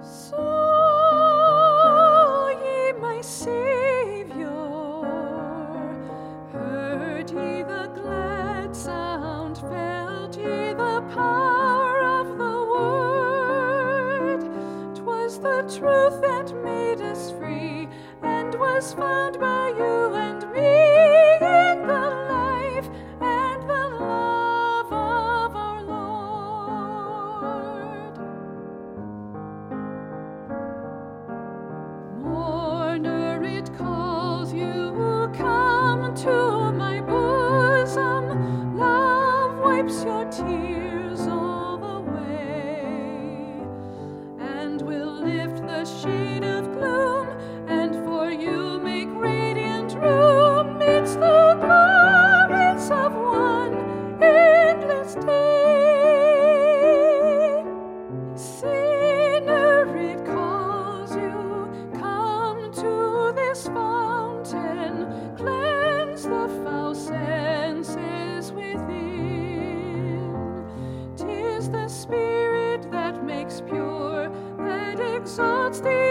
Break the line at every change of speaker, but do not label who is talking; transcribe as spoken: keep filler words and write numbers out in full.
So ye my Saviour, heard ye the glad sound, felt ye the power of the word. 'Twas the truth that made us free, and was found by you and me in the life and the love of our Lord. Mourner, it calls you, come to my bosom. Love wipes your tears all the way, and will lift the shade of gloom, and for you make radiant room midst the glories of one endless day. Sinner, it calls you, come to this fountain, cleanse the foul senses within. 'Tis the Spirit that makes pure, that exalts the